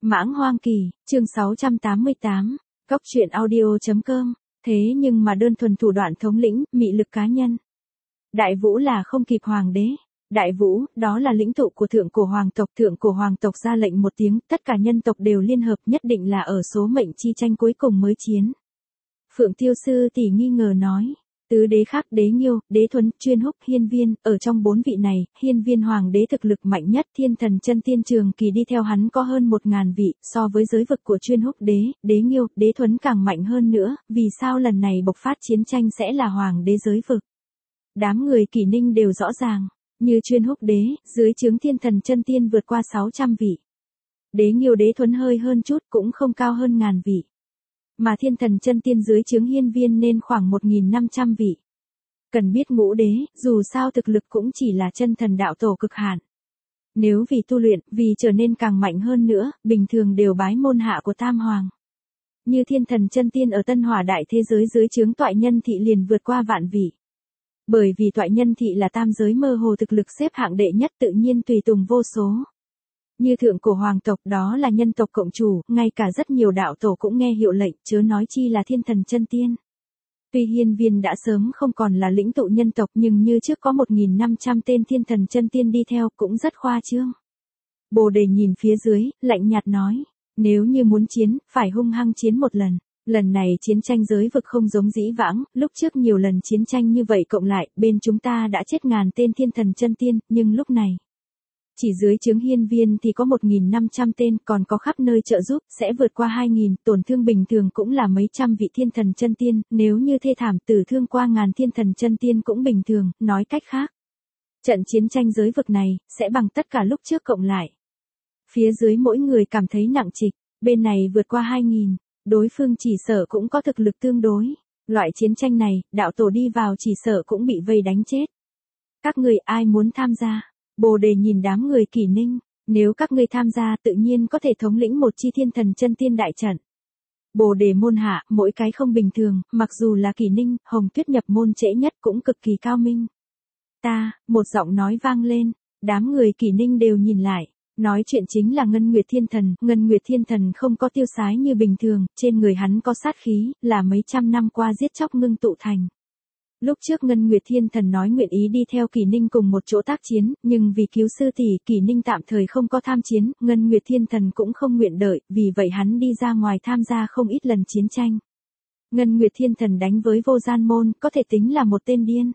Mãng Hoang Kỳ, chương 688, Cóc truyện audio.com, thế nhưng mà đơn thuần thủ đoạn thống lĩnh, mị lực cá nhân. Đại Vũ là không kịp hoàng đế. Đại Vũ, đó là lĩnh tụ của thượng cổ hoàng tộc ra lệnh một tiếng, tất cả nhân tộc đều liên hợp, nhất định là ở số mệnh chi tranh cuối cùng mới chiến. Phượng Tiêu Sư tỷ nghi ngờ nói. Tứ đế khác Đế Nghiêu, Đế Thuấn, Chuyên Húc, Hiên Viên, ở trong 4 vị này, Hiên Viên hoàng đế thực lực mạnh nhất, Thiên Thần Chân Tiên Trường Kỳ đi theo hắn có hơn 1000 vị, so với giới vực của Chuyên Húc đế, Đế Nghiêu, Đế Thuấn càng mạnh hơn nữa, vì sao lần này bộc phát chiến tranh sẽ là hoàng đế giới vực. Đám người Kỷ Ninh đều rõ ràng, như Chuyên Húc đế, dưới trướng Thiên Thần Chân Tiên vượt qua 600 vị. Đế Nghiêu, Đế Thuấn hơi hơn chút, cũng không cao hơn 1000 vị. Mà Thiên Thần Chân Tiên dưới trướng Hiên Viên nên khoảng 1500 vị. Cần biết Ngũ đế, dù sao thực lực cũng chỉ là chân thần đạo tổ cực hạn. Nếu vì tu luyện, vì trở nên càng mạnh hơn nữa, bình thường đều bái môn hạ của Tam Hoàng. Như Thiên Thần Chân Tiên ở Tân Hỏa đại thế giới dưới trướng Toại Nhân thị liền vượt qua vạn vị. Bởi vì Toại Nhân thị là tam giới mơ hồ thực lực xếp hạng đệ nhất, tự nhiên tùy tùng vô số. Như thượng cổ hoàng tộc, đó là nhân tộc cộng chủ, ngay cả rất nhiều đạo tổ cũng nghe hiệu lệnh, chớ nói chi là Thiên Thần Chân Tiên. Tuy Hiên Viên đã sớm không còn là lĩnh tụ nhân tộc, nhưng như trước có 1500 tên Thiên Thần Chân Tiên đi theo, cũng rất khoa trương. Bồ Đề nhìn phía dưới, lạnh nhạt nói, nếu như muốn chiến, phải hung hăng chiến một lần. Lần này chiến tranh giới vực không giống dĩ vãng, lúc trước nhiều lần chiến tranh như vậy cộng lại, bên chúng ta đã chết ngàn tên Thiên Thần Chân Tiên, nhưng lúc này chỉ dưới trướng Hiên Viên thì có 1500 tên, còn có khắp nơi trợ giúp, sẽ vượt qua 2000, tổn thương bình thường cũng là mấy trăm vị Thiên Thần Chân Tiên, nếu như thê thảm tử thương qua ngàn Thiên Thần Chân Tiên cũng bình thường, nói cách khác. Trận chiến tranh giới vực này, sẽ bằng tất cả lúc trước cộng lại. Phía dưới mỗi người cảm thấy nặng trịch, bên này vượt qua 2000, đối phương chỉ sợ cũng có thực lực tương đối. Loại chiến tranh này, đạo tổ đi vào chỉ sợ cũng bị vây đánh chết. Các người ai muốn tham gia? Bồ Đề nhìn đám người Kỷ Ninh, nếu các ngươi tham gia tự nhiên có thể thống lĩnh một chi Thiên Thần Chân Tiên đại trận. Bồ Đề môn hạ, mỗi cái không bình thường, mặc dù là Kỷ Ninh, Hồng Tuyết nhập môn trễ nhất cũng cực kỳ cao minh. Một giọng nói vang lên, đám người Kỷ Ninh đều nhìn lại, nói chuyện chính là Ngân Nguyệt Thiên Thần, Ngân Nguyệt Thiên Thần không có tiêu sái như bình thường, trên người hắn có sát khí, là mấy trăm năm qua giết chóc ngưng tụ thành. Lúc trước Ngân Nguyệt Thiên Thần nói nguyện ý đi theo Kỷ Ninh cùng một chỗ tác chiến, nhưng vì cứu sư tỷ, Kỷ Ninh tạm thời không có tham chiến, Ngân Nguyệt Thiên Thần cũng không nguyện đợi, vì vậy hắn đi ra ngoài tham gia không ít lần chiến tranh. Ngân Nguyệt Thiên Thần đánh với Vô Gian Môn, có thể tính là một tên điên.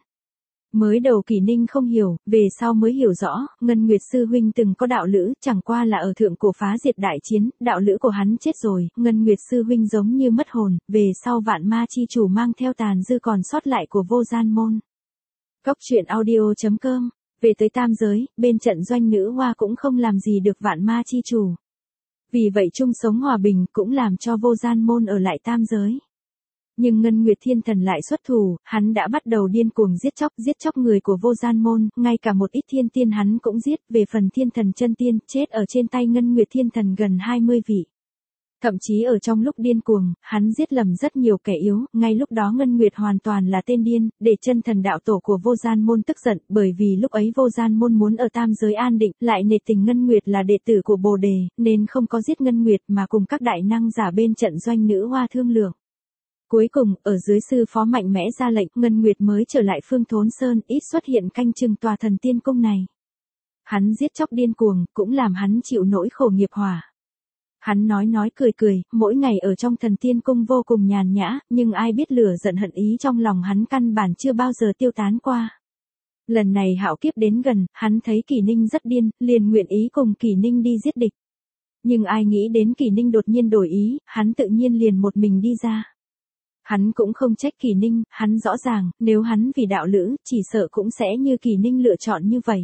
Mới đầu Kỷ Ninh không hiểu, về sau mới hiểu rõ, Ngân Nguyệt Sư Huynh từng có đạo lữ, chẳng qua là ở thượng cổ phá diệt đại chiến, đạo lữ của hắn chết rồi, Ngân Nguyệt Sư Huynh giống như mất hồn, về sau Vạn Ma Chi Chủ mang theo tàn dư còn sót lại của Vô Gian Môn. Cóc truyện audio.com, về tới tam giới, bên trận doanh nữ hoa cũng không làm gì được Vạn Ma Chi Chủ. Vì vậy chung sống hòa bình cũng làm cho Vô Gian Môn ở lại tam giới. Nhưng Ngân Nguyệt Thiên Thần lại xuất thủ, hắn đã bắt đầu điên cuồng giết chóc người của Vô Gian Môn, ngay cả một ít thiên tiên hắn cũng giết, về phần Thiên Thần Chân Tiên, chết ở trên tay Ngân Nguyệt Thiên Thần gần 20 vị. Thậm chí ở trong lúc điên cuồng, hắn giết lầm rất nhiều kẻ yếu, ngay lúc đó Ngân Nguyệt hoàn toàn là tên điên, để chân thần đạo tổ của Vô Gian Môn tức giận, bởi vì lúc ấy Vô Gian Môn muốn ở tam giới an định, lại nể tình Ngân Nguyệt là đệ tử của Bồ Đề, nên không có giết Ngân Nguyệt mà cùng các đại năng giả bên trận doanh nữ hoa thương lượng. Cuối cùng, ở dưới sư phó mạnh mẽ ra lệnh, Ngân Nguyệt mới trở lại Phương Thốn Sơn, ít xuất hiện canh chừng tòa thần tiên cung này. Hắn giết chóc điên cuồng, cũng làm hắn chịu nỗi khổ nghiệp hỏa. Hắn nói cười, mỗi ngày ở trong thần tiên cung vô cùng nhàn nhã, nhưng ai biết lửa giận hận ý trong lòng hắn căn bản chưa bao giờ tiêu tán qua. Lần này hạo kiếp đến gần, hắn thấy Kỷ Ninh rất điên, liền nguyện ý cùng Kỷ Ninh đi giết địch. Nhưng ai nghĩ đến Kỷ Ninh đột nhiên đổi ý, hắn tự nhiên liền một mình đi ra. Hắn cũng không trách Kỷ Ninh, hắn rõ ràng, nếu hắn vì đạo lữ, chỉ sợ cũng sẽ như Kỷ Ninh lựa chọn như vậy.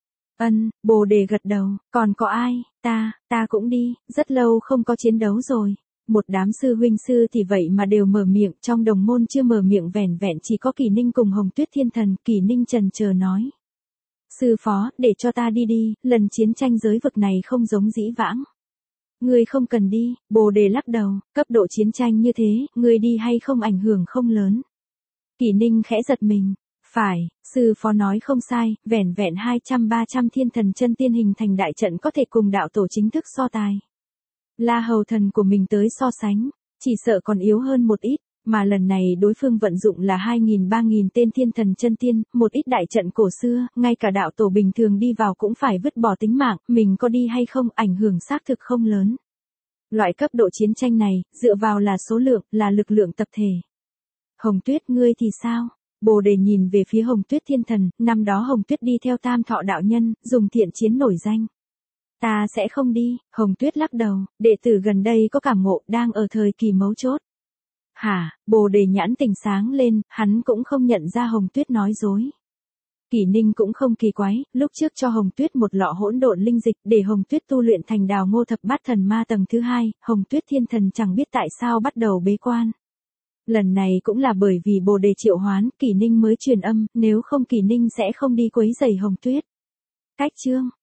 Bồ Đề gật đầu, còn có ai, ta cũng đi, rất lâu không có chiến đấu rồi. Một đám sư huynh sư thì vậy mà đều mở miệng, trong đồng môn chưa mở miệng vẻn vẹn chỉ có Kỷ Ninh cùng Hồng Tuyết Thiên Thần, Kỷ Ninh chần chờ nói. Sư phó, để cho ta đi, lần chiến tranh giới vực này không giống dĩ vãng. Ngươi không cần đi, Bồ Đề lắc đầu, cấp độ chiến tranh như thế, ngươi đi hay không ảnh hưởng không lớn. Kỷ Ninh khẽ giật mình, phải, sư phó nói không sai, vẻn vẹn 200-300 Thiên Thần Chân Tiên hình thành đại trận có thể cùng đạo tổ chính thức so tài. La Hầu Thần của mình tới so sánh, chỉ sợ còn yếu hơn một ít, mà lần này đối phương vận dụng là 2.000-3.000 tên thiên thần chân tiên, một ít đại trận cổ xưa, ngay cả đạo tổ bình thường đi vào cũng phải vứt bỏ tính mạng, mình có đi hay không ảnh hưởng xác thực không lớn. Loại cấp độ chiến tranh này, dựa vào là số lượng, là lực lượng tập thể. Hồng Tuyết ngươi thì sao? Bồ Đề nhìn về phía Hồng Tuyết thiên thần, năm đó Hồng Tuyết đi theo Tam Thọ đạo nhân, dùng thiện chiến nổi danh. Ta sẽ không đi, Hồng Tuyết lắc đầu, đệ tử gần đây có cảm ngộ đang ở thời kỳ mấu chốt. Hả, Bồ Đề nhãn tình sáng lên, hắn cũng không nhận ra Hồng Tuyết nói dối. Kỷ Ninh cũng không kỳ quái, lúc trước cho Hồng Tuyết một lọ hỗn độn linh dịch để Hồng Tuyết tu luyện thành Đào Ngô Thập Bát Thần Ma tầng thứ 2, Hồng Tuyết thiên thần chẳng biết tại sao bắt đầu bế quan. Lần này cũng là bởi vì Bồ Đề triệu hoán, Kỷ Ninh mới truyền âm, nếu không Kỷ Ninh sẽ không đi quấy rầy Hồng Tuyết. Cách chương